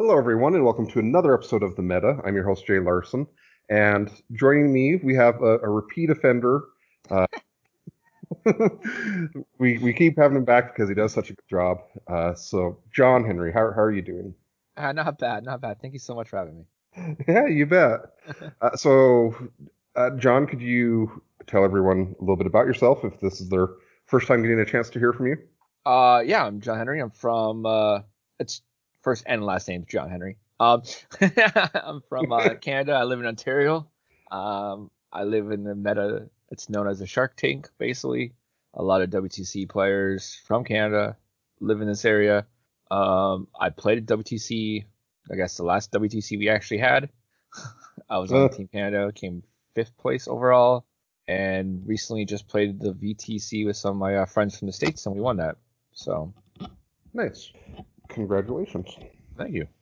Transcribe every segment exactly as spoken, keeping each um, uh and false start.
Hello, everyone, and welcome to another episode of The Meta. I'm your host, Jay Larson, and joining me, we have a, a repeat offender. Uh, we we keep having him back because he does such a good job. Uh, so, John Henry, how how are you doing? Uh, not bad, not bad. Thank you so much for having me. Yeah, you bet. Uh, so, uh, John, could you tell everyone a little bit about yourself if this is their first time getting a chance to hear from you? Uh, yeah, I'm John Henry. I'm from uh, it's first and last name John Henry. Um, I'm from uh, Canada. I live in Ontario. Um, I live in the meta. It's known as the Shark Tank, basically. A lot of W T C players from Canada live in this area. Um, I played at W T C. I guess the last W T C we actually had. I was on Uh, Team Canada, came fifth place overall, and recently just played the V T C with some of my uh, friends from the States, and we won that. So, nice. Congratulations. thank you.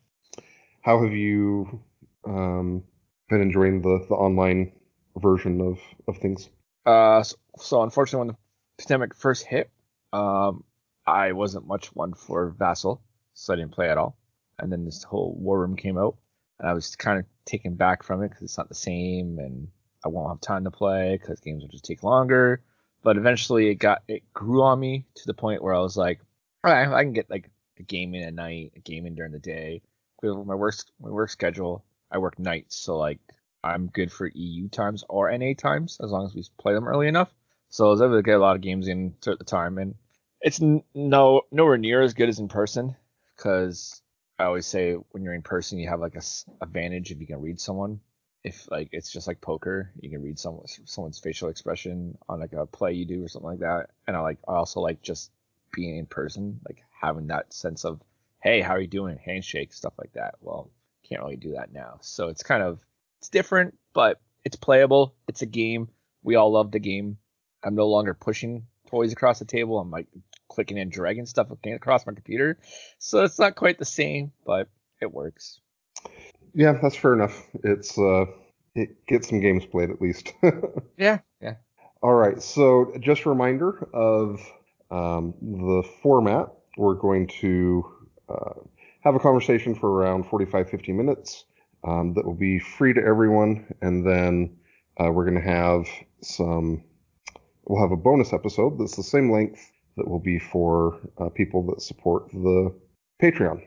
How have you um, been enjoying the, the online version of, of things? Uh, so, so unfortunately, when the pandemic first hit, um, I wasn't much one for Vassal, so I didn't play at all. And then this whole War Room came out, and I was kind of taken back from it because it's not the same, and I won't have time to play because games will just take longer. But eventually, it got it grew on me to the point where I was like, all right, I can get like a game in at night, a game in during the day. With my work my work schedule, I work nights, so like I'm good for E U times or N A times as long as we play them early enough. So I was able to get a lot of games in at the time, and it's n- no nowhere near as good as in person because I always say when you're in person you have like a s- advantage if you can read someone. If like it's just like poker, you can read someone someone's facial expression on like a play you do or something like that. And I like I also like just being in person, like having that sense of hey, how are you doing? Handshake, stuff like that. Well, can't really do that now. So it's kind of it's different, but it's playable. It's a game. We all love the game. I'm no longer pushing toys across the table. I'm like clicking and dragging stuff across my computer. So it's not quite the same, but it works. Yeah, that's fair enough. It's uh, it gets some games played at least. Yeah, yeah. All right, so just a reminder of um, the format. We're going to uh, have a conversation for around forty-five, fifty minutes um, that will be free to everyone, and then uh, we're going to have some, we'll have a bonus episode that's the same length that will be for uh, people that support the Patreon.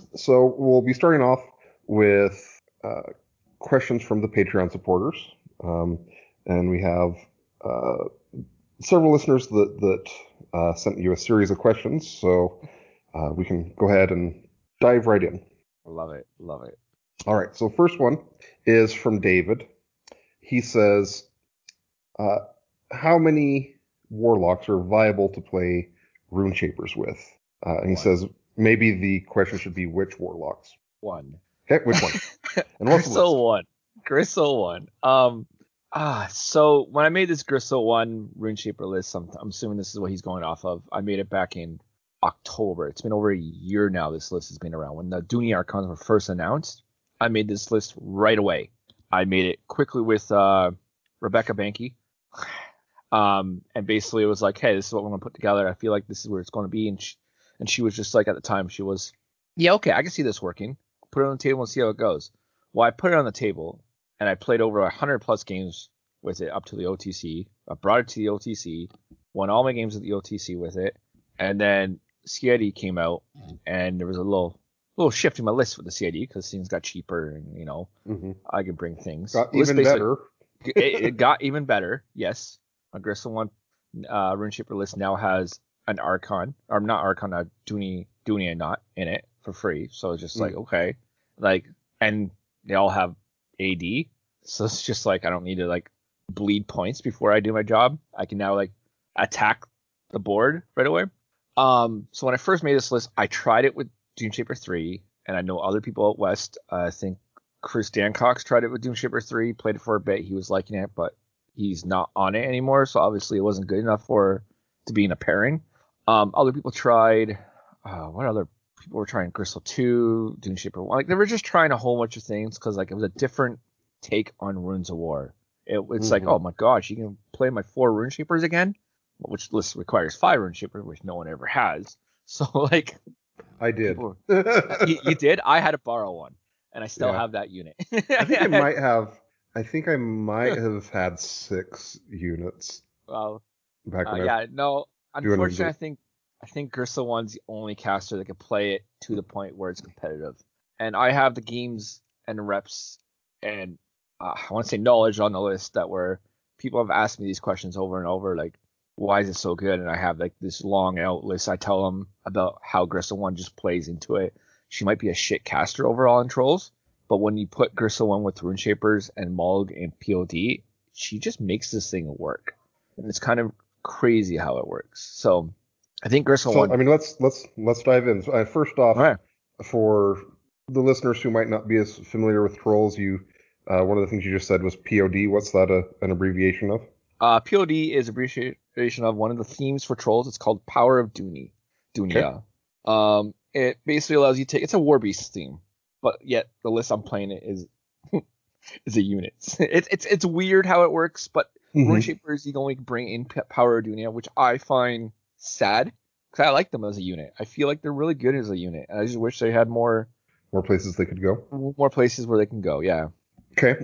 So we'll be starting off with uh, questions from the Patreon supporters. Um, and we have uh, several listeners that that uh, sent you a series of questions, so uh, we can go ahead and dive right in. Love it. Love it. All right. So first one is from David. He says, uh, "How many warlocks are viable to play Rune Shapers with?" Uh, and he One. says maybe the question should be which warlocks. One. Okay, which one? And what's the list? Gristle one. Gristle one. Um ah so when I made this Gristle one RuneShaper list, I'm, I'm assuming this is what he's going off of. I made it back in October. It's been over a year now this list has been around. When the Dooney Archons were first announced, I made this list right away. I made it quickly with uh Rebecca Banky. Um and basically it was like, hey, this is what we're gonna put together. I feel like this is where it's gonna be, and she, and she was just like at the time she was, yeah, okay, I can see this working. Put it on the table and see how it goes. Well, I put it on the table and I played over one hundred plus games with it up to the O T C. I brought it to the O T C, won all my games at the O T C with it, and then C I D came out, and there was a little little shift in my list with the C I D because things got cheaper, and you know Mm-hmm. I could bring things. Got The list even basically better. it, it got even better. Yes, my Gristle one uh, RuneShaper list now has an Archon, or not Archon, a Dooney Dooney and not in it for free. So it's just like Mm. okay, like, and they all have A D, so it's just like I don't need to like bleed points before I do my job. I can now like attack the board right away. Um, so when I first made this list, I tried it with Doomshaper three, and I know other people out west. Uh, I think Chris Dancox tried it with Doomshaper three, played it for a bit. He was liking it, but he's not on it anymore, so obviously it wasn't good enough for to be in a pairing. Um, other people tried. Uh, what other people were trying? Gristle two, Doomshaper one. Like they were just trying a whole bunch of things because like it was a different take on Runes of War. It, it's like, Mm-hmm. oh my gosh, you can play my four Runeshapers again, which list requires five Runeshapers, which no one ever has. So like I did. People, you, you did? I had to borrow one, and I still Yeah. have that unit. I think I might have. I think I might have had six units Well, back uh, when I was yeah, no. doing Unfortunately, the. I think I think Gristle One's the only caster that can play it to the point where it's competitive. And I have the games and reps and uh, I want to say knowledge on the list that where people have asked me these questions over and over, like why is it so good? And I have like this long out list. I tell them about how Gristle One just plays into it. She might be a shit caster overall in Trolls, but when you put Gristle One with Rune Shapers and Mulg and P O D, she just makes this thing work. And it's kind of crazy how it works. So I think Gristle So One. I mean, let's let's let's dive in. So, uh, first off, All right. for the listeners who might not be as familiar with trolls, you uh, one of the things you just said was P O D. What's that a, an abbreviation of? Uh, P O D is abbreviation of one of the themes for Trolls. It's called Power of Dooney. Okay. Dunia. Um, it basically allows you to take. It's a War Beast theme, but yet the list I'm playing it is is a unit. It's it's it's weird how it works, but Rune Mm-hmm. Shapers you can only bring in P- Power of Dunia, which I find sad because I like them as a unit. I feel like they're really good as a unit, and I just wish they had more More places they could go. more places where they can go. Yeah. Okay.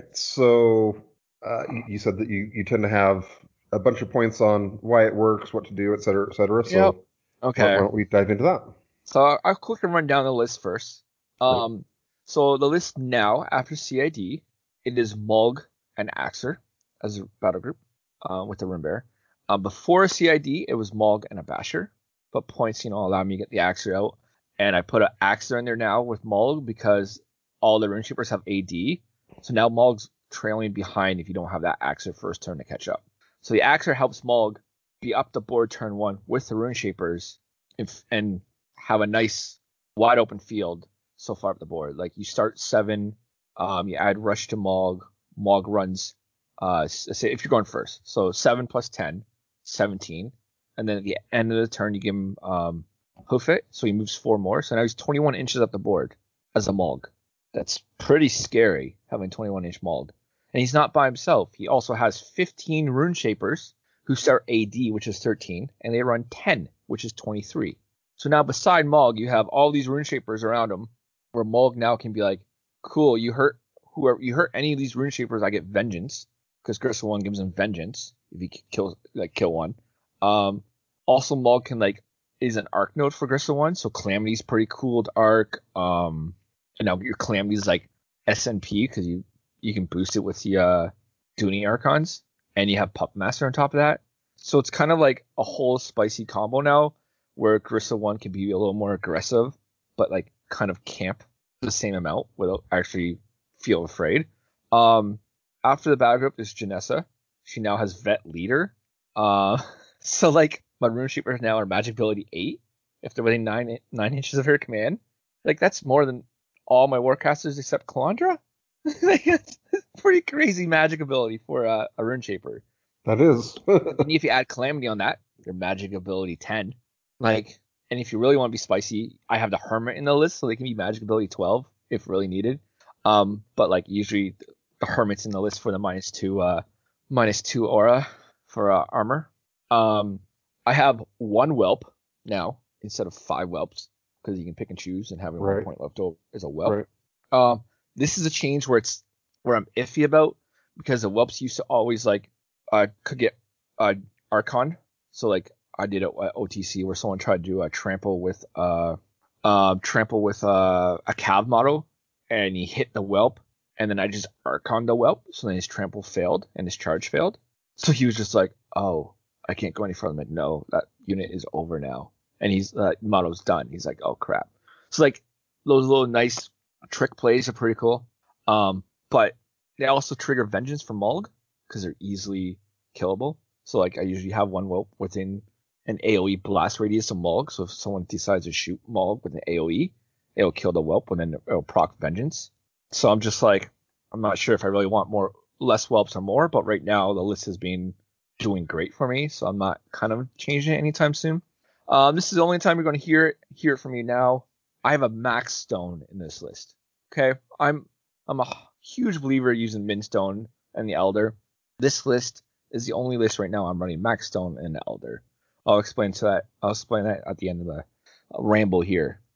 So uh, you, you said that you, you tend to have a bunch of points on why it works, what to do, et cetera, et cetera. Yep. So why, why Okay. don't we dive into that? So I'll quickly run down the list first. Right. Um, so the list now after C I D, it is Mulg and Axer as a battle group uh, with the Rimbear. Um, before C I D, it was Mulg and a Basher, but points, you know, allow me to get the Axer out. And I put an Axer in there now with Mulg because all the Runeshippers have A D. So now Mulg's trailing behind if you don't have that Axer first turn to catch up. So the Axer helps Mulg be up the board turn one with the Runeshapers if, and have a nice wide open field so far up the board. Like you start seven, um, you add rush to Mulg. Mulg runs, uh, say if you're going first, so seven plus ten, seventeen, and then at the end of the turn you give him um, hoof it, so he moves four more. So now he's twenty-one inches up the board as a Mulg. That's pretty scary having twenty-one inch Mulg. And he's not by himself. He also has fifteen Rune Shapers who start A D, which is thirteen, and they run ten, which is twenty-three. So now beside Mulg, you have all these Rune Shapers around him, where Mulg now can be like, cool, you hurt whoever you hurt any of these Rune Shapers, I get vengeance, because Gristle One gives him vengeance if he kills like kill one. Um, also Mulg can like is an arc node for Gristle One, so Calamity's pretty cool to arc. Um, and now your Calamity's like S N P because you you can boost it with the uh, Dooney Archons, and you have Puppet Master on top of that. So it's kind of like a whole spicy combo now where Gristle One can be a little more aggressive, but like kind of camp the same amount without actually feel afraid. Um, after the battle group is Janessa. She now has Vet Leader. Uh, so like my Rune Shapers now are Magic Ability eight if they're within nine nine inches of her command. Like that's more than all my Warcasters except Kalandra. Like, that's pretty crazy magic ability for uh, a Rune Shaper. That is. And if you add Calamity on that, your magic ability ten. Like, and if you really want to be spicy, I have the Hermit in the list, so they can be magic ability twelve if really needed. Um, but like usually the Hermit's in the list for the minus two, uh, minus two aura for uh, armor. Um, I have one Whelp now instead of five Whelps because you can pick and choose, and having one Right. point left over is a Whelp. Right. Um, this is a change where it's where I'm iffy about because the Whelps used to always like uh could get uh Archon. So like I did it at O T C where someone tried to do a trample with uh uh trample with uh, a Cav model and he hit the Whelp and then I just Archon the Whelp, so then his trample failed and his charge failed. So he was just like, oh, I can't go any further. I'm like, no, that unit is over now. And he's uh model's done. He's like, oh crap. So like those little nice trick plays are pretty cool. Um, but they also trigger Vengeance from Mulg because they're easily killable. So like I usually have one Whelp within an AoE blast radius of Mulg. So if someone decides to shoot Mulg with an AoE, it'll kill the Whelp and then it'll proc Vengeance. So I'm just like, I'm not sure if I really want more, less Whelps or more, but right now the list has been doing great for me, so I'm not kind of changing it anytime soon. Um, this is the only time you're going to hear it, hear it from me now. I have a Max Stone in this list. Okay, I'm I'm a huge believer using Minstone and the Elder. This list is the only list right now I'm running Max Stone and the Elder. I'll explain to that. I'll explain that at the end of the ramble here.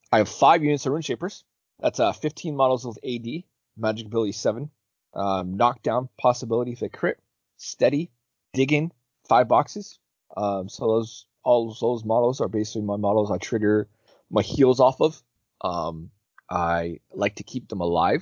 I have five units of Rune Shapers. That's uh, fifteen models with A D, Magic Ability seven, um, Knockdown possibility if they crit, Steady, Digging, five boxes. Um, so those all those models are basically my models I trigger my heals off of. Um, I like to keep them alive.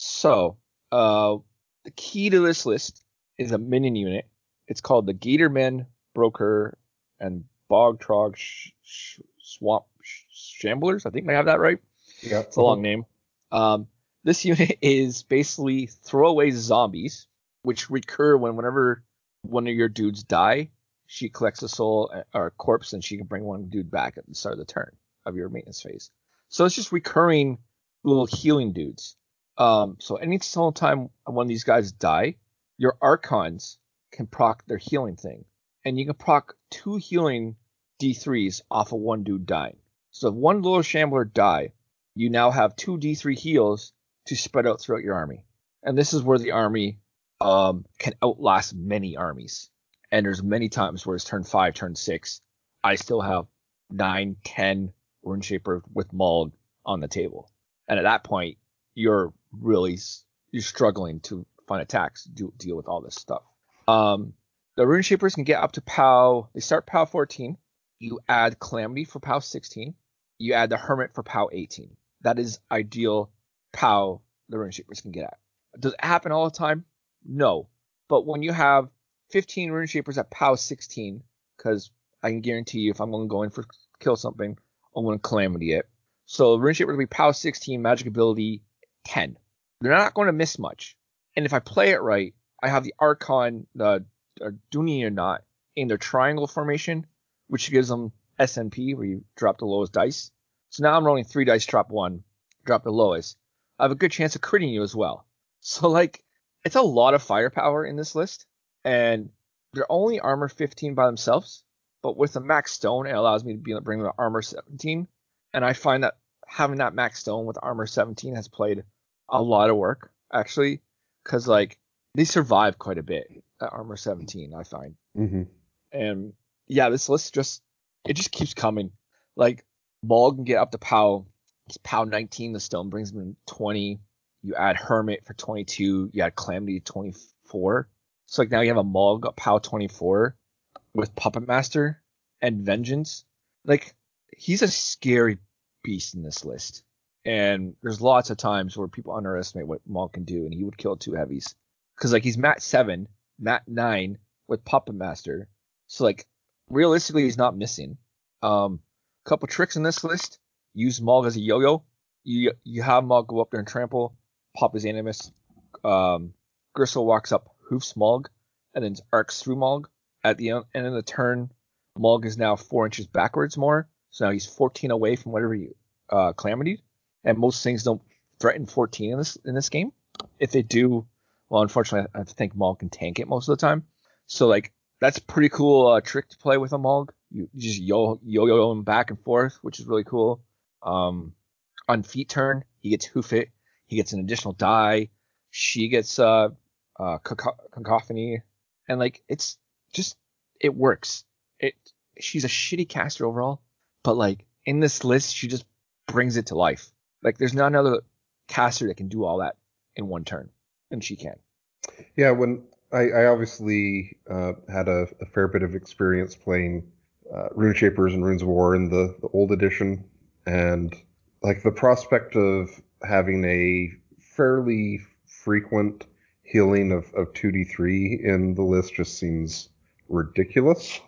So uh, the key to this list is a minion unit. It's called the Gatorman Broker and Bog Trog sh- sh- Swamp sh- Shamblers. I think I have that right. Yeah. It's a long name. Um, this unit is basically throwaway zombies, which recur when whenever one of your dudes die, she collects a soul or a corpse and she can bring one dude back at the start of the turn of your maintenance phase. So it's just recurring little healing dudes. Um, so any single time one of these guys die, your Archons can proc their healing thing. And you can proc two healing D threes off of one dude dying. So if one little shambler die, you now have two D three heals to spread out throughout your army. And this is where the army um, can outlast many armies. And there's many times where it's turn five, turn six, I still have nine, ten Rune Shaper with Maul on the table. And at that point, you're really you're struggling to find attacks to do, deal with all this stuff. Um, the Rune Shapers can get up to POW. They start POW fourteen. You add Calamity for POW sixteen. You add the Hermit for POW eighteen. That is ideal POW the Rune Shapers can get at. Does it happen all the time? No. But when you have fifteen Rune Shapers at POW sixteen, because I can guarantee you if I'm going to go in for kill something, I'm going to Calamity it. So Rune Shapers will be POW sixteen, Magic Ability ten. They're not going to miss much. And if I play it right, I have the Archon, the uh, Duny or not, in their triangle formation, which gives them S N P, where you drop the lowest dice. So now I'm rolling three dice, drop one, drop the lowest. I have a good chance of critting you as well. So, like, it's a lot of firepower in this list. And they're only armor fifteen by themselves. But with the max stone, it allows me to be able to bring them to armor seventeen. And I find that having that max stone with armor seventeen has played a lot of work, actually. Because, like, they survive quite a bit at armor seventeen, I find. Mm-hmm. And, yeah, this list just, it just keeps coming. Like, Maul can get up to POW. It's POW nineteen. The stone brings him to twenty. You add Hermit for twenty-two. You add Calamity to twenty-four. So, like, now you have a Maul got POW twenty-four with Puppet Master and Vengeance. Like, he's a scary beast in this list. And there's lots of times where people underestimate what Maul can do, and he would kill two heavies. Because, like, he's Mat seven, Mat nine with Puppet Master. So, like, realistically, he's not missing. Um, couple tricks in this list. Use Maul as a yo-yo. You you have Maul go up there and trample, pop his Animus. Um, Gristle walks up, hoofs Maul, and then arcs through Maul. At the end of the turn, Maul is now four inches backwards more. So now he's fourteen away from whatever you uh, Calamity. And most things don't threaten fourteen in this in this game. If they do, well, unfortunately, I think Maul can tank it most of the time. So, like, that's a pretty cool uh, trick to play with a Maul. You, you just yo yo him back and forth, which is really cool. Um, on feet turn, he gets hoof it. He gets an additional die. She gets uh, uh cacophony, and like it's just it works. It she's a shitty caster overall, but like in this list, she just brings it to life. Like there's not another caster that can do all that in one turn, and she can. Yeah, when I, I obviously uh, had a, a fair bit of experience playing uh, Rune Shapers and Runes of War in the, the old edition, and like the prospect of having a fairly frequent healing of, of two D three in the list just seems ridiculous.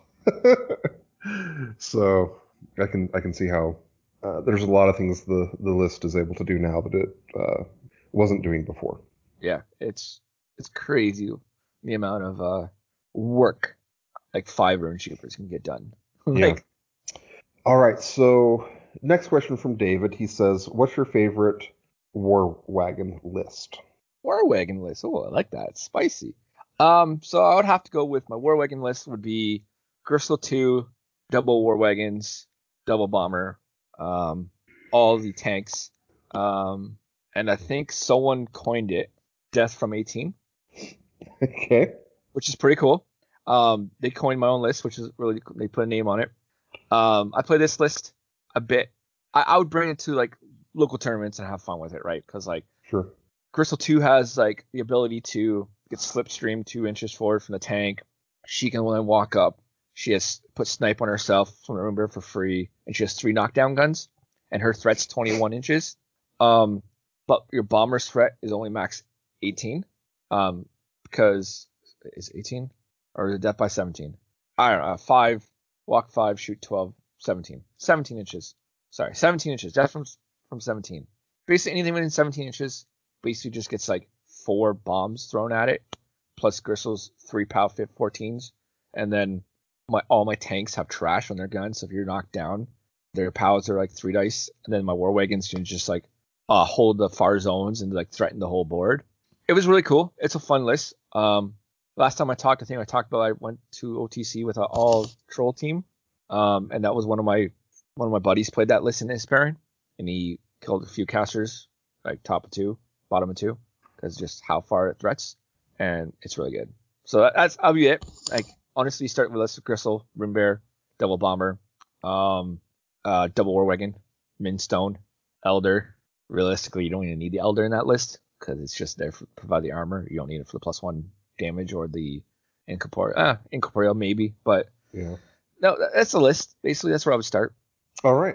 So I can I can see how uh, there's a lot of things the, the list is able to do now that it uh, wasn't doing before. Yeah, it's it's crazy the amount of uh, work like five Rune Shapers can get done. Like, yeah. All right, so next question from David. He says, what's your favorite War Wagon list? War Wagon list. Oh, I like that. It's spicy. Um, so I would have to go with my War Wagon list would be Gristle two, double War Wagons, double Bomber, um, all the tanks. Um, and I think someone coined it Death from eighteen. Okay. Which is pretty cool. Um, they coined my own list, which is really, they put a name on it. Um, I play this list a bit I, I would bring it to like local tournaments and have fun with it, right? Because like Sure. Gristle two has like the ability to get slipstream two inches forward from the tank. She can then walk up. She has put snipe on herself from the Rimbear for free, and she has three knockdown guns, and her threat's twenty-one inches. Um, but your bomber's threat is only max eighteen. Um, because is eighteen or is it death by seventeen? I don't know. Five, walk five, shoot twelve, seventeen, seventeen inches. Sorry, seventeen inches. Death from from seventeen. Basically anything within seventeen inches basically just gets like four bombs thrown at it, plus Gristle's three POW fourteens, and then my all my tanks have trash on their guns. So if you're knocked down, their POWs are like three dice, and then my war wagons can just like uh, hold the far zones and like threaten the whole board. It was really cool. It's a fun list. Um, last time I talked, I think I talked about I went to O T C with an all troll team, um, and that was one of my one of my buddies played that list in his pairing, and he killed a few casters, like top of two, bottom of two, because just how far it threats, and it's really good. So that, that's I'll be it. Like honestly, start with list of Gristle, Rimbear, Double Bomber, um, uh, Double War Wagon, Minstone, Elder. Realistically, you don't even need the Elder in that list because it's just there to provide the armor. You don't need it for the plus one damage or the incorporeal. Ah, incorporeal maybe, but Yeah. No, that's the list. Basically, that's where I would start. All right.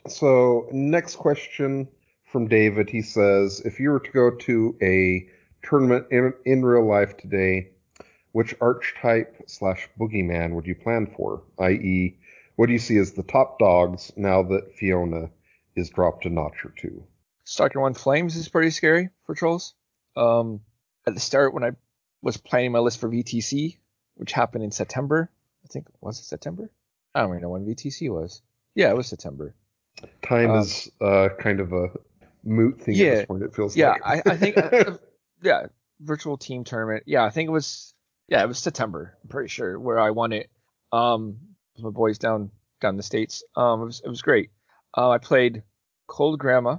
So next question from David. He says, if you were to go to a tournament in, in real life today, which archetype slash boogeyman would you plan for? that is, what do you see as the top dogs now that Fiona is dropped a notch or two? Stalker One Flames is pretty scary for trolls. Um, at the start, when I was planning my list for V T C, which happened in September, I think, was it September? I don't even know when V T C was. Yeah, it was September. Time um, is uh, kind of a moot thing yeah, at this point, it feels yeah, like. I, I think, uh, yeah, virtual team tournament. Yeah, I think it was, yeah, it was September. I'm pretty sure where I won it. Um, with my boys down down in the States. Um, it was it was great. Uh, I played Cold Grandma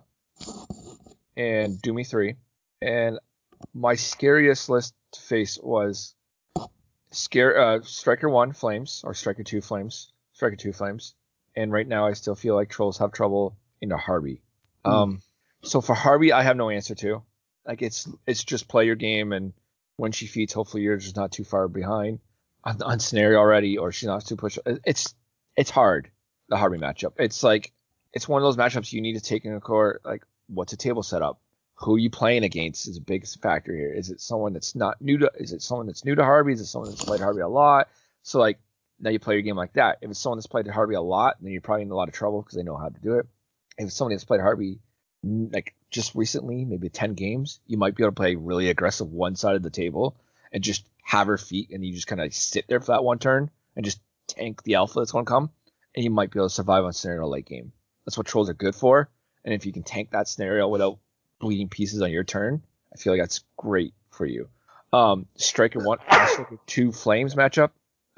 and Doomy three, and my scariest list to face was Scare uh, Striker One Flames or Striker Two Flames, Striker Two Flames, and right now I still feel like trolls have trouble into Harvey. Um, so for Harvey, I have no answer to. Like it's it's just play your game, and when she feeds, hopefully you're just not too far behind on, on scenario already, or she's not too push. It's it's hard, the Harvey matchup. It's like it's one of those matchups you need to take into account. Like what's a table setup? Who are you playing against is a big factor here. Is it someone that's not new to? Is it someone that's new to Harvey? Is it someone that's played Harvey a lot? So like now you play your game like that. If it's someone that's played Harvey a lot, then you're probably in a lot of trouble because they know how to do it. If it's somebody that's played Harvey like just recently, maybe ten games, you might be able to play really aggressive one side of the table and just have her feet, and you just kind of sit there for that one turn and just tank the alpha that's going to come, and you might be able to survive on scenario late game. That's what trolls are good for, and if you can tank that scenario without bleeding pieces on your turn, I feel like that's great for you. Um, Striker one, uh, Striker two Flames matchup.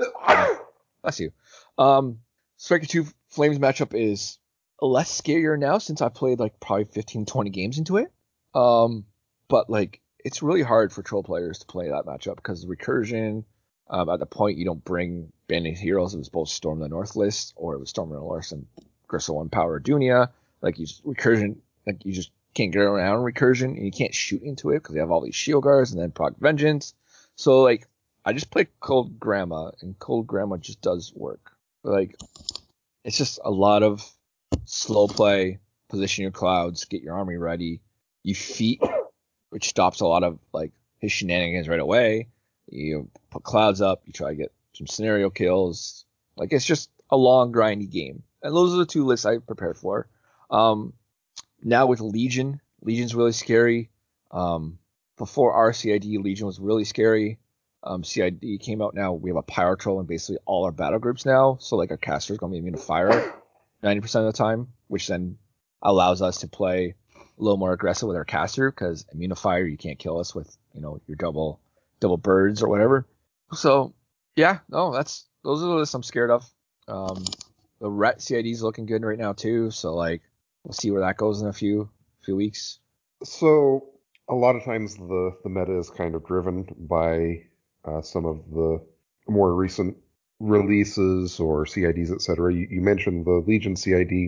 Bless you. Um, Striker two Flames matchup is less scarier now since I played like probably fifteen, twenty games into it. Um, but like it's really hard for troll players to play that matchup because the recursion. Um, at the point you don't bring Bandit Heroes, it was both Storm the North list or it was Storm the North and Gristle One Power Dunia. Like you just recursion, like you just can't get around recursion and you can't shoot into it because they have all these shield guards and then proc vengeance. So like I just play Cold Grandma and Cold Grandma just does work. Like it's just a lot of slow play, position your clouds, get your army ready. You feet, which stops a lot of like his shenanigans right away. You put clouds up, you try to get some scenario kills. Like it's just a long grindy game. And those are the two lists I prepared for. Um, now with Legion, Legion's really scary. Um, before our C I D, Legion was really scary. Um, C I D came out now. We have a Pyro Troll in basically all our battle groups now. So like our caster is going to be immune to fire ninety percent of the time, which then allows us to play a little more aggressive with our caster because immune to fire, you can't kill us with, you know, your double double birds or whatever. So yeah, no, that's those are the lists I'm scared of. Um, the Ret C I D is looking good right now too. So like we'll see where that goes in a few few weeks. So a lot of times the, the meta is kind of driven by uh, some of the more recent releases or C I Ds, et cetera. You, you mentioned the Legion C I D.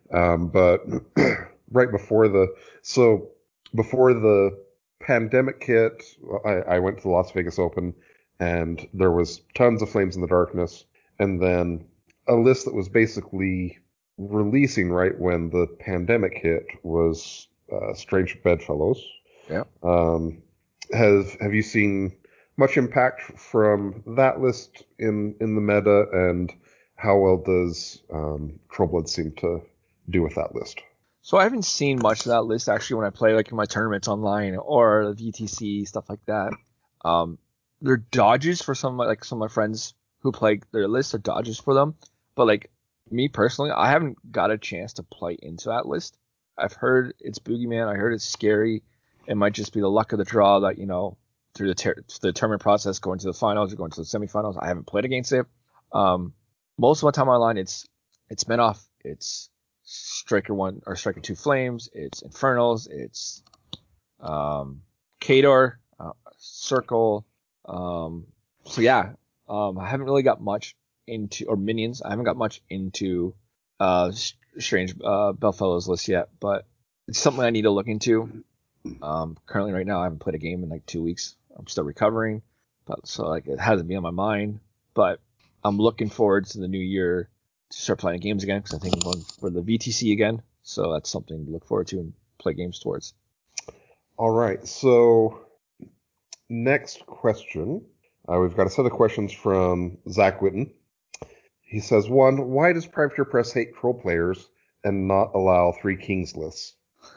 Um, but right before the so before the pandemic hit, I, I went to the Las Vegas Open, and there was tons of Flames in the Darkness, and then a list that was basically releasing right when the pandemic hit was uh, Strange Bedfellows. Yeah. Um, have have you seen much impact from that list in in the meta, and how well does um, Trollblood seem to do with that list? So I haven't seen much of that list actually when I play like in my tournaments online or the V T C stuff like that. Um, they're dodges for some of my, like some of my friends who play their list are dodges for them. But like me personally, I haven't got a chance to play into that list. I've heard it's boogeyman. I heard it's scary. It might just be the luck of the draw that you know through the ter- the tournament process, going to the finals or going to the semifinals. I haven't played against it. Um, most of my time online, it's it's Menoff, it's Striker one or Striker two Flames, it's Infernals, it's um, Kador, uh, Circle. Um, so yeah, um, I haven't really got much into or minions. I haven't got much into uh, Strange uh, Bellfellows list yet, but it's something I need to look into. Um, currently, right now, I haven't played a game in like two weeks. I'm still recovering, but so like it hasn't been on my mind. But I'm looking forward to the new year to start playing games again because I think I'm going for the V T C again. So that's something to look forward to and play games towards. All right. So next question. Uh, we've got a set of questions from Zach Witten. He says, one, why does Privateer Press hate troll players and not allow three kings lists?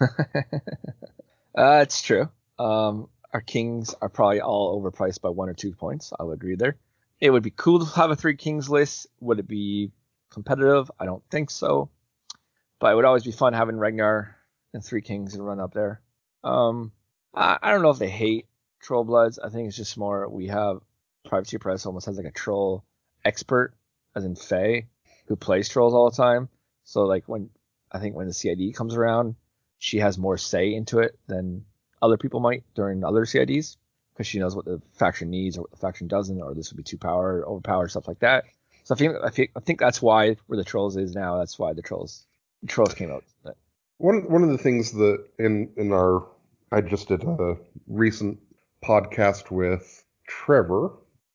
uh, it's true. Um, our kings are probably all overpriced by one or two points. I would agree there. It would be cool to have a three kings list. Would it be competitive? I don't think so. But it would always be fun having Ragnar and three kings and run up there. Um, I, I don't know if they hate troll bloods. I think it's just more we have Privateer Press almost has like a troll expert, as in Faye, who plays trolls all the time. So like when I think when the C I D comes around, she has more say into it than other people might during other C I Ds because she knows what the faction needs or what the faction doesn't, or this would be too power, overpowered, stuff like that. So I think I think I think that's why where the trolls is now. That's why the trolls the trolls came out. One one of the things that in in our I just did a recent podcast with Trevor,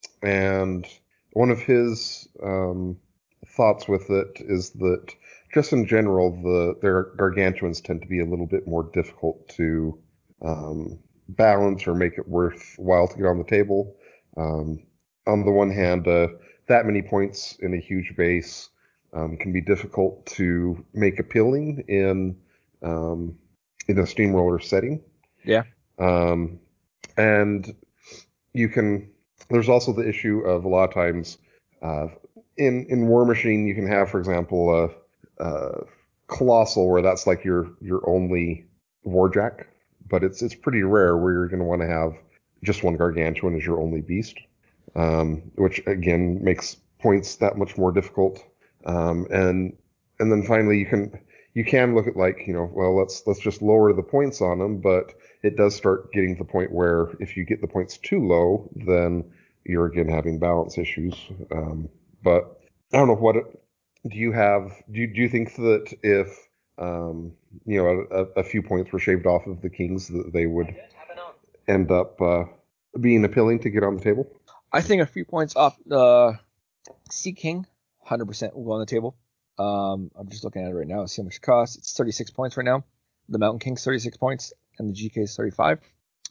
and one of his um, thoughts with it is that just in general, the their gargantuans tend to be a little bit more difficult to um, balance or make it worthwhile to get on the table. Um, on the one hand, uh, that many points in a huge base um, can be difficult to make appealing in um, in a steamroller setting. Yeah. Um, and you can. There's also the issue of a lot of times uh, in in War Machine you can have, for example, a, a colossal where that's like your your only warjack, but it's it's pretty rare where you're going to want to have just one gargantuan as your only beast, um, which again makes points that much more difficult. Um, and and then finally you can you can look at like you know well let's let's just lower the points on them, but it does start getting to the point where if you get the points too low, then you're again having balance issues. Um, but I don't know what it, do you have? Do you, do you think that if um, you know a, a few points were shaved off of the kings, that they would end up uh, being appealing to get on the table? I think a few points off the Sea King, one hundred percent will go on the table. Um, I'm just looking at it right now. See how much it costs. It's thirty-six points right now. The Mountain King's thirty-six points, and the G K is thirty-five.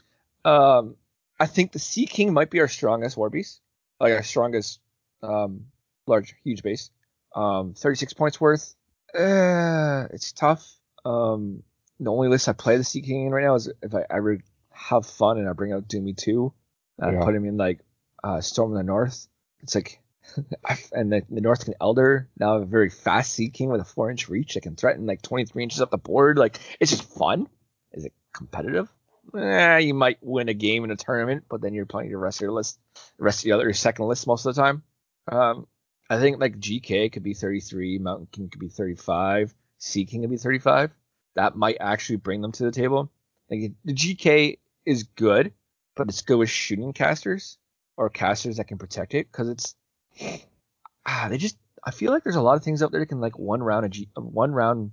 Um, I think the Sea King might be our strongest war beast, like our strongest um, large, huge base. Um, thirty-six points worth. Uh, it's tough. Um, the only list I play the Sea King in right now is if I ever have fun and I bring out Doomy two, and Yeah. I put him in like uh, Storm in the North. It's like, and the, the North Elder now have a very fast Sea King with a four inch reach that can threaten like twenty-three inches up the board. Like it's just fun. Is it competitive? Eh, you might win a game in a tournament, but then you're playing the rest of your list, the rest of the other your second list most of the time. Um, I think like G K could be thirty-three, Mountain King could be thirty-five, Sea King could be thirty-five. That might actually bring them to the table. Like the G K is good, but it's good with shooting casters or casters that can protect it because it's ah they just I feel like there's a lot of things out there that can like one round a G one round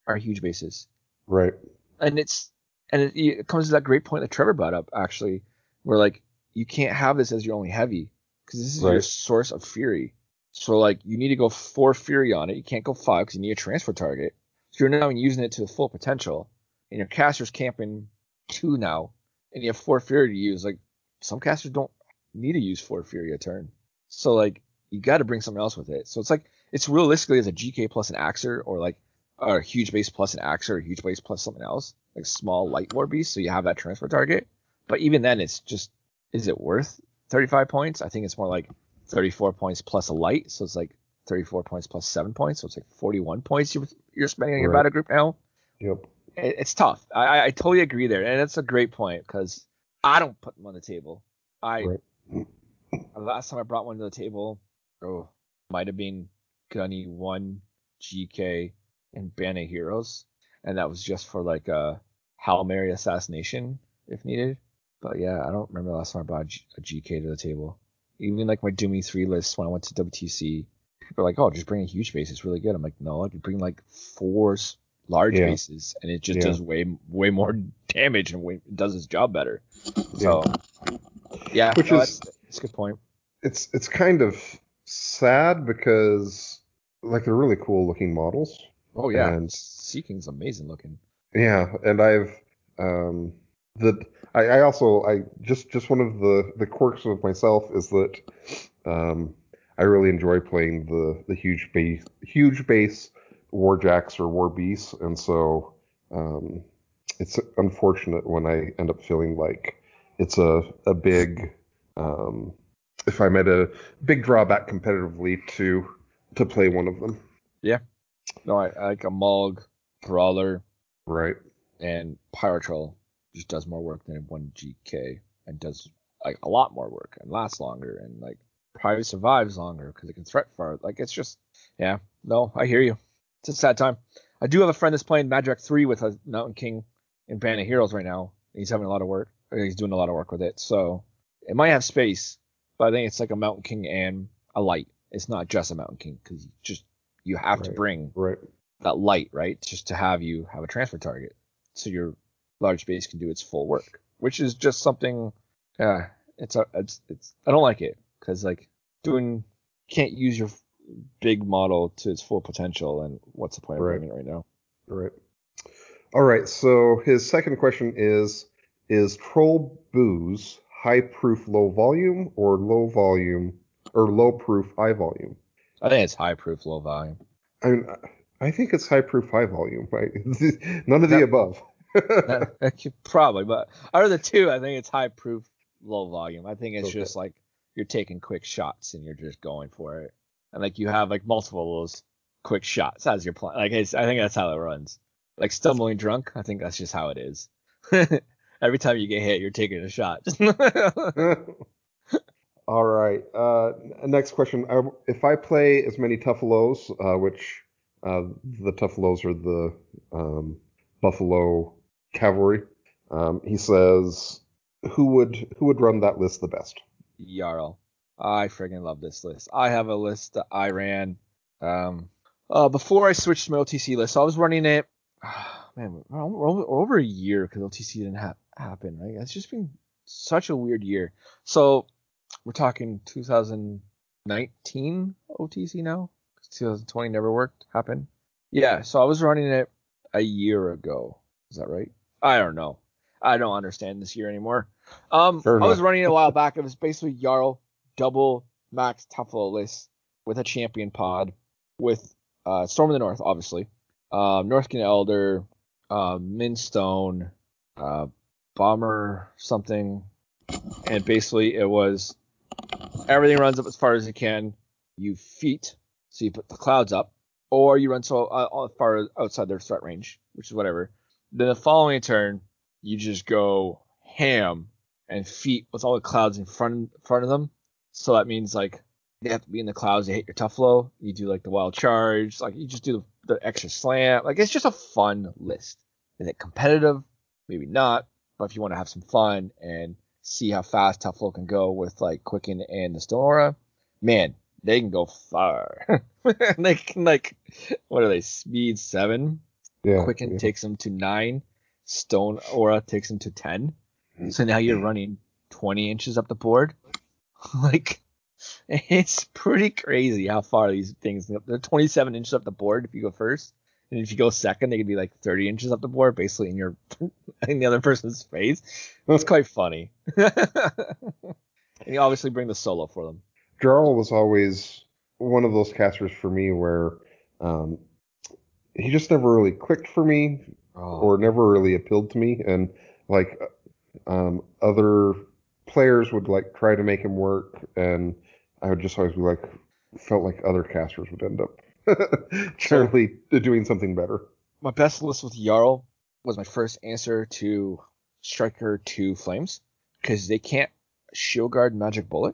are huge bases. Right. And it's and it, it comes to that great point that Trevor brought up actually, where like you can't have this as your only heavy because this is Right. your source of fury. So like you need to go four fury on it. You can't go five because you need a transfer target. So you're now using it to the full potential, and your caster's camping two now, and you have four fury to use. Like some casters don't need to use four fury a turn, so like you got to bring something else with it. So it's like it's realistically as a G K plus an Axer or like a huge base plus an Axer or a huge base plus something else, like small light war beast, so you have that transfer target. But even then, it's just, is it worth thirty-five points? I think it's more like thirty-four points plus a light, so it's like thirty-four points plus seven points, so it's like forty-one points you're, you're spending on your Right. battle group now. Yep. It, it's tough. I, I, I totally agree there, and it's a great point because I don't put them on the table. I Right. the last time I brought one to the table, oh, might have been Gunny one, G K, and Bana Heroes, and that was just for like a Hail Mary assassination if needed. But yeah, I don't remember the last time I brought a, G- a G K to the table. Even like my Doomy three list when I went to W T C, people are like, "Oh, just bring a huge base; it's really good." I'm like, "No, you bring like four s- large Yeah. bases, and it just Yeah. does way way more damage and way, it does its job better." So yeah, Which no, is- that's, that's a good point. It's it's kind of sad because like they're really cool looking models. Oh yeah, And Seeking's amazing looking. yeah, and I've um the I, I also I just just one of the the quirks of myself is that um I really enjoy playing the the huge base huge base warjacks or war beasts, and so um it's unfortunate when I end up feeling like it's a a big um if I'm at a big drawback competitively to to play one of them. Yeah, no, I, I like a Mog, Brawler, Right. and Pyrotroll just does more work than one G K and does like a lot more work and lasts longer and like probably survives longer because it can threat far. Like it's just, yeah, no, I hear you. It's a sad time. I do have a friend that's playing Magic three with a Mountain King and Band of Heroes right now. He's having a lot of work. Or he's doing a lot of work with it. So it might have space, but I think it's like a Mountain King and a light. It's not just a Mountain King because you just you have to Right. bring Right. that light, right? Just to have you have a transfer target. So your large base can do its full work, which is just something. Yeah, it's a, it's it's. I don't like it because like doing can't use your big model to its full potential, and what's the point of Right. bringing it right now? Right. All right. So his second question is: Is Troll Booze high proof low volume or low volume or low proof high volume? I think it's high proof, low volume. I mean, I think it's high proof high volume. Right? None of the Yep. above. Probably, but out of the two, I think it's high proof, low volume. I think it's Okay. just like you're taking quick shots and you're just going for it, and like you have like multiple of those quick shots as your plan. Like it's, I think that's how it runs. Like stumbling drunk, I think that's just how it is. Every time you get hit, you're taking a shot. All right. Uh, next question. I, if I play as many Tuffalos, uh, which uh, the Tuffalos are the um, Buffalo Cavalry, um, he says, who would who would run that list the best? Jarl. I friggin' love this list. I have a list that I ran um, uh, before I switched to my O T C list. So I was running it, man, we're over, we're over a year because O T C didn't ha- happen, right? It's just been such a weird year. So we're talking two thousand nineteen O T C now. twenty twenty never worked, happened. Yeah, so I was running it a year ago. Is that right? I don't know. I don't understand this year anymore. Um, Fair I was enough. running it a while back. It was basically Jarl double max Tuffalo list with a champion pod with uh, Storm of the North, obviously, um, Northkin Elder, uh, Minstone, uh, Bomber something, and basically it was everything runs up as far as it can. You feet, so you put the clouds up, or you run so uh, far outside their threat range, which is whatever. Then the following turn, you just go ham and feet with all the clouds in front front of them. So that means like they have to be in the clouds to hit your tough low. You do like the wild charge, like you just do the, the extra slam. Like it's just a fun list. Is it competitive? Maybe not. But if you want to have some fun and see how fast tough low can go with like Quicken and the Stonora, man, they can go far. They can like, what are they? Speed seven. Yeah. Quicken Yeah. takes him to nine. Stone Aura takes him to ten. So now you're running twenty inches up the board. Like, it's pretty crazy how far these things. They're twenty-seven inches up the board if you go first, and if you go second, they could be like thirty inches up the board, basically in your in the other person's face. It's quite funny. And you obviously bring the solo for them. Jarl was always one of those casters for me where um, he just never really clicked for me Oh. or never really appealed to me. And like um, other players would like try to make him work, and I would just always be like, felt like other casters would end up generally doing something better. My best list with Jarl was my first answer to Striker two Flames, because they can't shield guard Magic Bullet.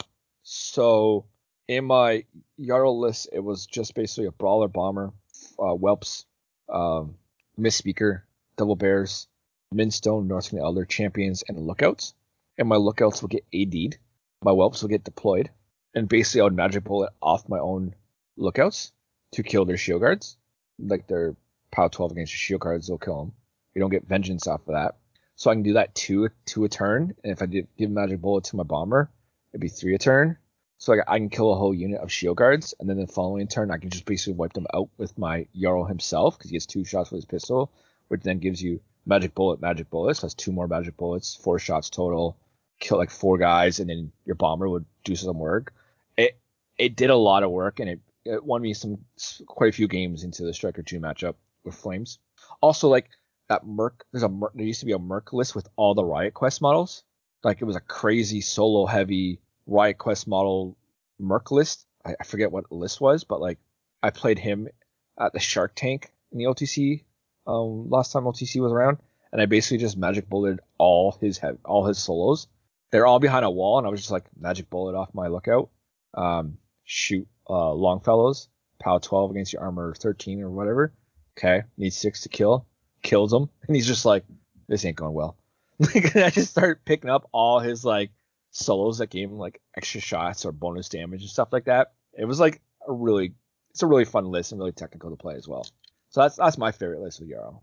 So in my Jarl list, it was just basically a Brawler Bomber, uh, Whelps, um, Misspeaker, Double Bears, Minstone, Northern Elder, Champions, and Lookouts. And my Lookouts will get A D'd. My Whelps will get deployed. And basically I would Magic Bullet off my own Lookouts to kill their shield guards. Like their Power twelve against your shield guards, they'll kill them. You don't get Vengeance off of that. So I can do that two, two a turn. And if I did give Magic Bullet to my Bomber, it'd be three a turn. So I, I can kill a whole unit of shield guards, and then the following turn I can just basically wipe them out with my Jarl himself, because he gets two shots with his pistol, which then gives you Magic Bullet, Magic Bullets. So that's two more Magic Bullets, four shots total, kill like four guys, and then your Bomber would do some work. It it did a lot of work, and it, it won me some quite a few games into the Striker two matchup with Flames. Also, like that Merc, there's a Merc, there used to be a Merc list with all the Riot Quest models. Like it was a crazy solo heavy Riot Quest model Merc list. I, I forget what the list was, but like I played him at the Shark Tank in the O T C um, last time O T C was around, and I basically just Magic Bulleted all his hev- all his solos. They're all behind a wall, and I was just like Magic Bullet off my Lookout, um, shoot uh, Longfellows, Power twelve against your armor thirteen or whatever. Okay, needs six to kill, kills him, and he's just like, this ain't going well. Like I just started picking up all his like solos that gave him like extra shots or bonus damage and stuff like that. It was like a really, it's a really fun list and really technical to play as well. So that's that's my favorite list with Jarl.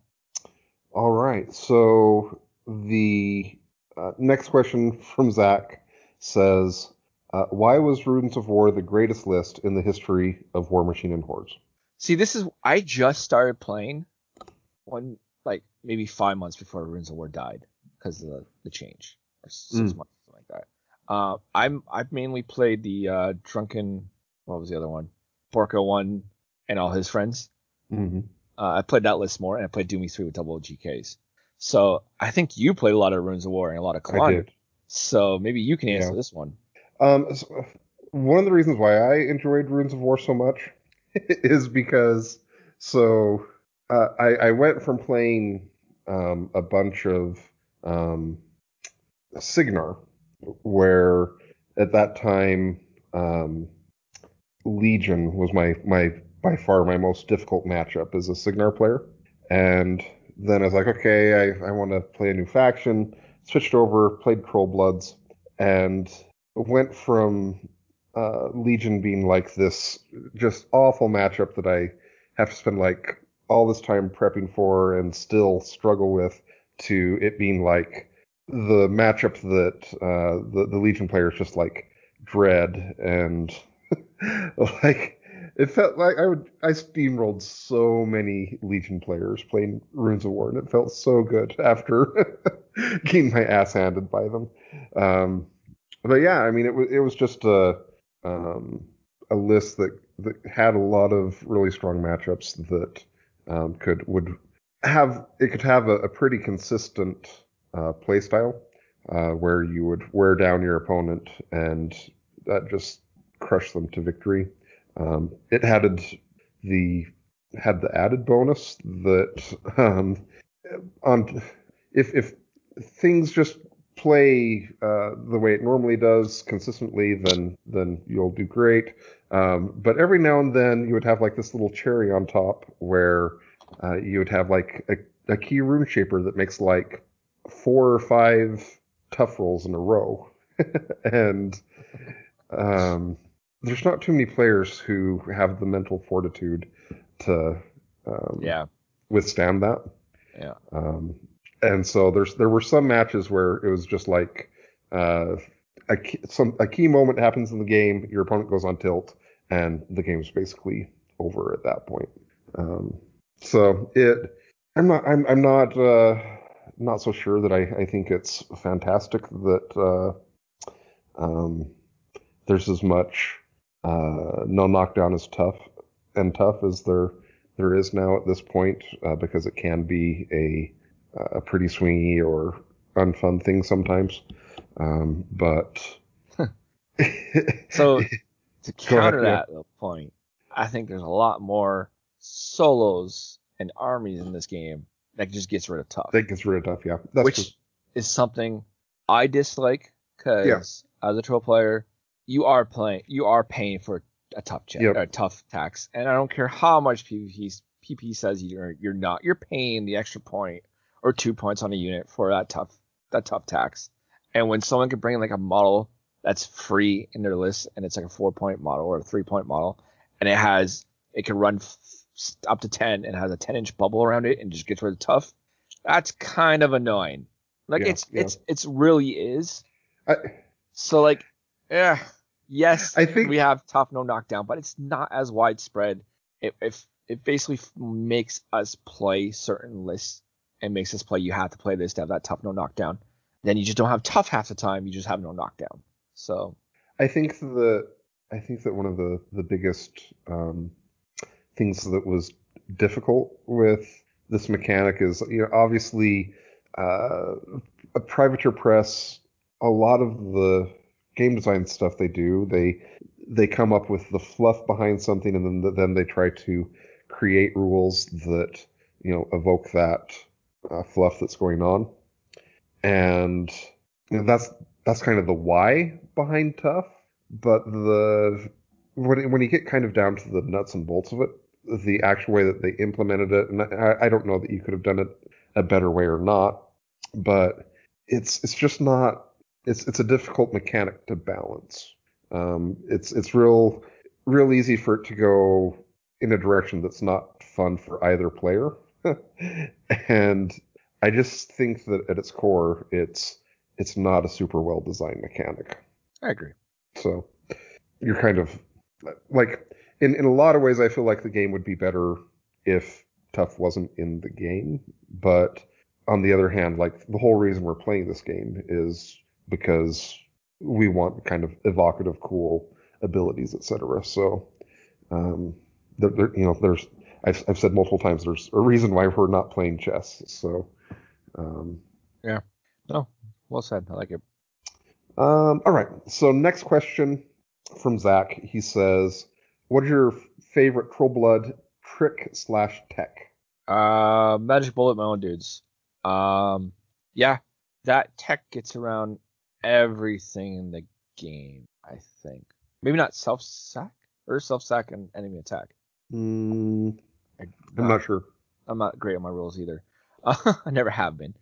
All right. So the uh, next question from Zach says, uh, why was Runes of War the greatest list in the history of War Machine and Hordes? See, this is, I just started playing one, like maybe five months before Runes of War died because of the, the change, or six Mm. months, something like that. Uh, I'm I've mainly played the uh, Drunken, what was the other one? Borka one and all his friends. Mm-hmm. Uh, I played that list more, and I played Doomy three with double G Ks. So I think you played a lot of Runes of War and a lot of I Kalendar. did. So maybe you can answer Yeah. this one. Um, so one of the reasons why I enjoyed Runes of War so much is because so uh, I, I went from playing um, a bunch of um, Signar, where at that time um, Legion was my my by far my most difficult matchup as a Signar player, and then I was like, okay, I, I want to play a new faction. Switched over, played Trollbloods, and went from uh, Legion being like this just awful matchup that I have to spend like all this time prepping for and still struggle with, to it being like the matchup that uh, the, the Legion players just like dread, and like it felt like I would I steamrolled so many Legion players playing Runes of War, and it felt so good after getting my ass handed by them. Um, but yeah, I mean, it was it was just a um, a list that that had a lot of really strong matchups that um, could would have it could have a, a pretty consistent uh, play style uh, where you would wear down your opponent and that just crush them to victory. Um, it had the had the added bonus that um, on if if things just play uh, the way it normally does consistently, then then you'll do great. Um, but every now and then you would have like this little cherry on top where uh, you would have like a, a key rune shaper that makes like four or five tough rolls in a row, and um, there's not too many players who have the mental fortitude to um, Yeah. withstand that. Yeah. Um, and so there's there were some matches where it was just like uh, a key, some a key moment happens in the game, your opponent goes on tilt, and the game's basically over at that point. Um, so it, I'm not I'm I'm not uh, not so sure that I, I think it's fantastic that uh, um, there's as much uh, no knockdown as tough and tough as there there is now at this point, uh, because it can be a a pretty swingy or unfun thing sometimes. Um, but So to go ahead, counter yeah. that point, I think there's a lot more solos and armies in this game that just gets rid of tough. That gets rid of tough, yeah. That's which true. is something I dislike Yeah. because as a troll player, you are playing, you are paying for a tough check, Yep. a tough tax, and I don't care how much PvP P P says you're you're not, you're paying the extra point or two points on a unit for that tough that tough tax. And when someone can bring like a model that's free in their list and it's like a four point model or a three point model, and it has it can run f- up to ten and has a ten inch bubble around it and just gets rid of tough, that's kind of annoying. Like Yeah, it's yeah. it's it's really is. I So like, yeah, yes, I think we have tough no knockdown, but it's not as widespread. It it, it basically f- makes us play certain lists and makes us play. You have to play this to have that tough no knockdown. Then you just don't have tough half the time. You just have no knockdown. So I think that I think that one of the the biggest um, things that was difficult with this mechanic is, you know, obviously uh, a Privateer Press, a lot of the game design stuff they do, they they come up with the fluff behind something, and then then they try to create rules that, you know, evoke that uh, fluff that's going on, and you know, that's that's kind of the why behind tough. But the when when you get kind of down to the nuts and bolts of it, the actual way that they implemented it, and I, I don't know that you could have done it a better way or not, but it's it's just not. It's it's a difficult mechanic to balance. Um, it's it's real real easy for it to go in a direction that's not fun for either player, and I just think that at its core, it's it's not a super well designed mechanic. I agree. So you're kind of like in in a lot of ways, I feel like the game would be better if tough wasn't in the game. But on the other hand, like the whole reason we're playing this game is because we want kind of evocative, cool abilities, et cetera. So um, there, there, you know, there's I've I've said multiple times there's a reason why we're not playing chess. So um, Yeah. No. Well said. I like it. Um, all right. So next question from Zach. He says, "What is your favorite Troll Blood trick slash tech?" Uh, Magic Bullet, my own dudes. Um, yeah, that tech gets around everything in the game. I think maybe not self sack or self sack and enemy attack. Mm, I'm I'm not, not sure. I'm not great on my rules either. Uh, I never have been.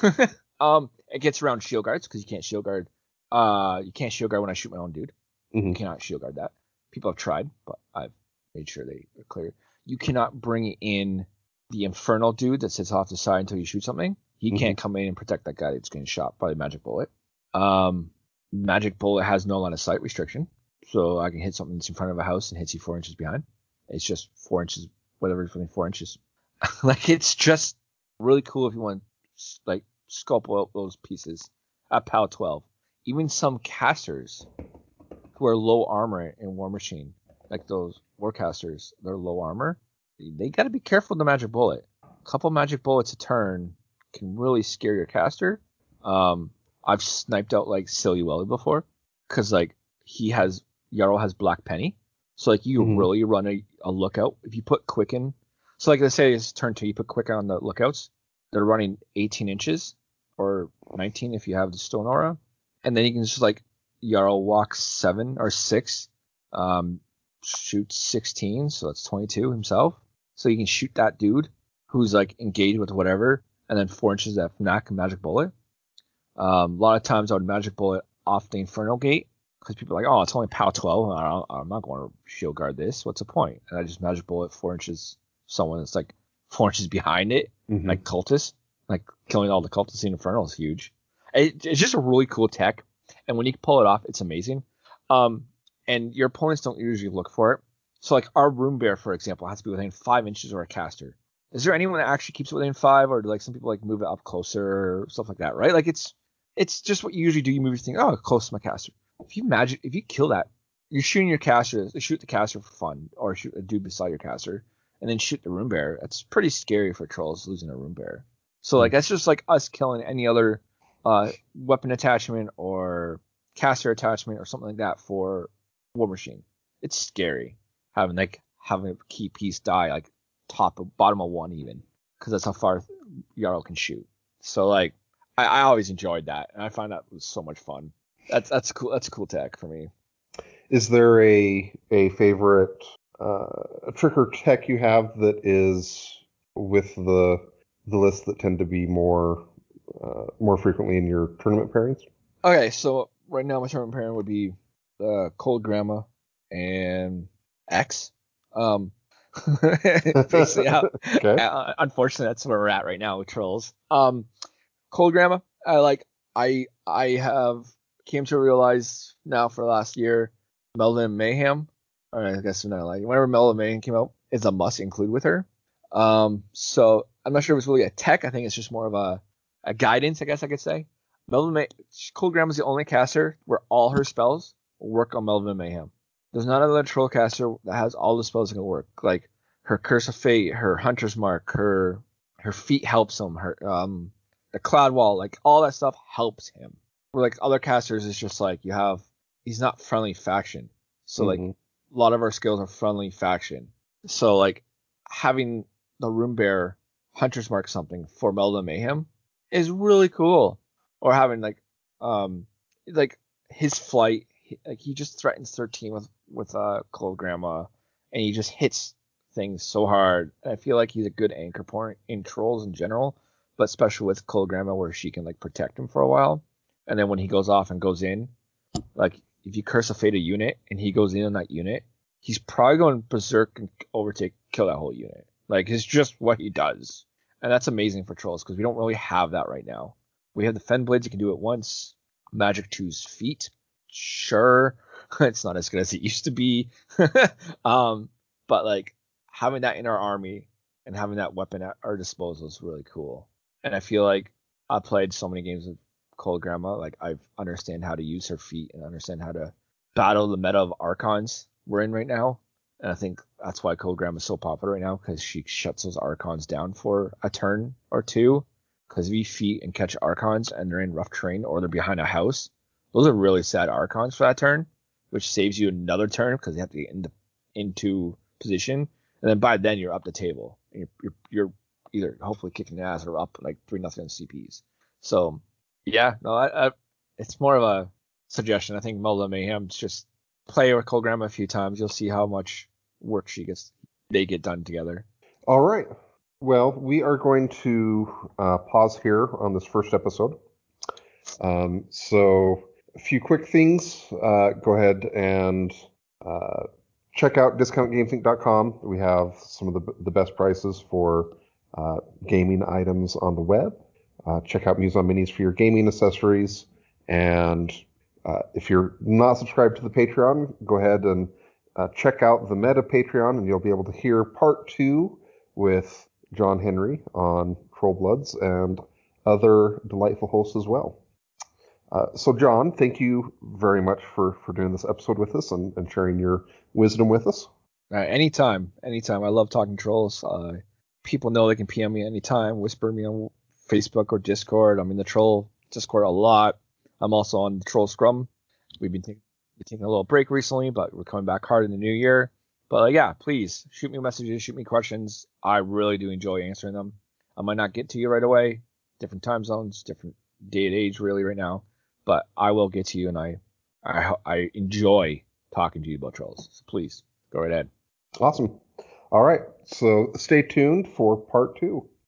um, it gets around shield guards because you can't shield guard. Uh, you can't shield guard when I shoot my own dude. Mm-hmm. You cannot shield guard that. People have tried, but I've made sure they are clear. You cannot bring in the infernal dude that sits off the side until you shoot something. He mm-hmm. can't come in and protect that guy that's getting shot by the magic bullet. Um, magic bullet has no line of sight restriction, so I can hit something that's in front of a house and hits you four inches behind. It's just four inches, whatever is within four inches. Like it's just really cool if you want to like sculpt out those pieces at PAL twelve. Even some casters who are low armor in War Machine, like those warcasters, they're low armor. They got to be careful with the magic bullet. A couple magic bullets a turn can really scare your caster. Um, I've sniped out like Silueli before because like he has Jarl has Black Penny, so like you mm-hmm. really run a, a lookout if you put Quicken. So like let's say it's turn two, you put Quicken on the lookouts. They're running eighteen inches or nineteen if you have the Stone Aura, and then you can just like Jarl walks seven or six, um, shoots sixteen, so that's twenty-two himself. So you can shoot that dude who's like engaged with whatever, and then four inches at F N A C and Magic Bullet. Um, a lot of times I would Magic Bullet off the Infernal Gate because people are like, oh, it's only PAL twelve. I'm not going to shield guard this. What's the point? And I just Magic Bullet four inches someone that's like four inches behind it, Mhm. like cultists, like killing all the cultists in Infernal is huge. It, it's just a really cool tech, and when you pull it off, it's amazing. Um, and your opponents don't usually look for it. So like our Room Bear, for example, has to be within five inches or a caster. Is there anyone that actually keeps it within five, or do like some people like move it up closer or stuff like that, right? Like it's it's just what you usually do. You move your thing, oh, close to my caster. If you magic, if you kill that, you're shooting your caster. Shoot the caster for fun, or shoot a dude beside your caster, and then shoot the Room Bear. That's pretty scary for trolls losing a Room Bear. So like that's just like us killing any other uh, weapon attachment or caster attachment or something like that for War Machine. It's scary having like having a key piece die like top of bottom of one even, because that's how far Jarl can shoot. So like I, I always enjoyed that, and I find that was so much fun. That's that's cool. That's a cool tech for me. Is there a a favorite uh, trick or tech you have that is with the the lists that tend to be more uh, more frequently in your tournament pairings? Okay, so right now my tournament pairing would be uh, Cold Grandma and X. Um, basically, uh, Okay. uh, unfortunately, that's where we're at right now with trolls. Um, Cold Grandma, I like. I I have came to realize now for the last year, Melvin Mayhem. Or I guess not like whenever Melvin Mayhem came out, is a must include with her. Um, so I'm not sure if it's really a tech. I think it's just more of a a guidance, I guess I could say. Melvin May- Cold Grandma is the only caster where all her spells work on Melvin Mayhem. There's not another troll caster that has all the spells that can work. Like her Curse of Fate, her Hunter's Mark, her her feet helps him, her um the Cloud Wall, like all that stuff helps him. Where like other casters, it's just like you have he's not friendly faction. So like Mhm. a lot of our skills are friendly faction. So like having the Room Bear Hunter's Mark something for Melvin Mayhem is really cool. Or having like um like his flight, he, like he just threatens thirteen with with uh Cold Grandma, and he just hits things so hard. And I feel like he's a good anchor point in trolls in general, but especially with Cold Grandma where she can like protect him for a while. And then when he goes off and goes in, like if you curse a fate a unit and he goes in on that unit, he's probably going berserk and overtake, kill that whole unit. Like it's just what he does, and that's amazing for trolls because we don't really have that right now. We have the Fen Blades, you can do it once. Magic two's feet, sure, it's not as good as it used to be. um, but like having that in our army and having that weapon at our disposal is really cool. And I feel like I played so many games with Cold Grandma, like I understand how to use her feet and understand how to battle the meta of Archons we're in right now. And I think that's why Cold Grandma is so popular right now, because she shuts those Archons down for a turn or two. Because if you feet and catch Archons and they're in rough terrain or they're behind a house, those are really sad Archons for that turn, which saves you another turn because you have to get into, into position. And then by then you're up the table. And you're, you're, you're either hopefully kicking the ass or up like three nothing on C Ps. So yeah, no, I, I, it's more of a suggestion. I think Melda Mayhem's just play with Cold Grandma a few times. You'll see how much work she gets, they get done together. All right. Well, we are going to uh, pause here on this first episode. Um, so, a few quick things. Uh, go ahead and uh, check out discount games inc dot com. We have some of the, the best prices for uh, gaming items on the web. Uh, check out Muson Minis for your gaming accessories. And uh, if you're not subscribed to the Patreon, go ahead and uh, check out the Meta Patreon, and you'll be able to hear part two with John Henry on Troll Bloods and other delightful hosts as well. Uh, so, John, thank you very much for, for doing this episode with us and, and sharing your wisdom with us. Uh, anytime, anytime. I love talking trolls. Uh, people know they can P M me anytime, whisper me on Facebook or Discord. I'm in the troll Discord a lot. I'm also on the Troll Scrum. We've been, take, been taking a little break recently, but we're coming back hard in the new year. But uh, yeah, please shoot me messages, shoot me questions. I really do enjoy answering them. I might not get to you right away. Different time zones, different day and age really right now. But I will get to you, and I, I, I enjoy talking to you about trolls. So please go right ahead. Awesome. All right. So stay tuned for part two.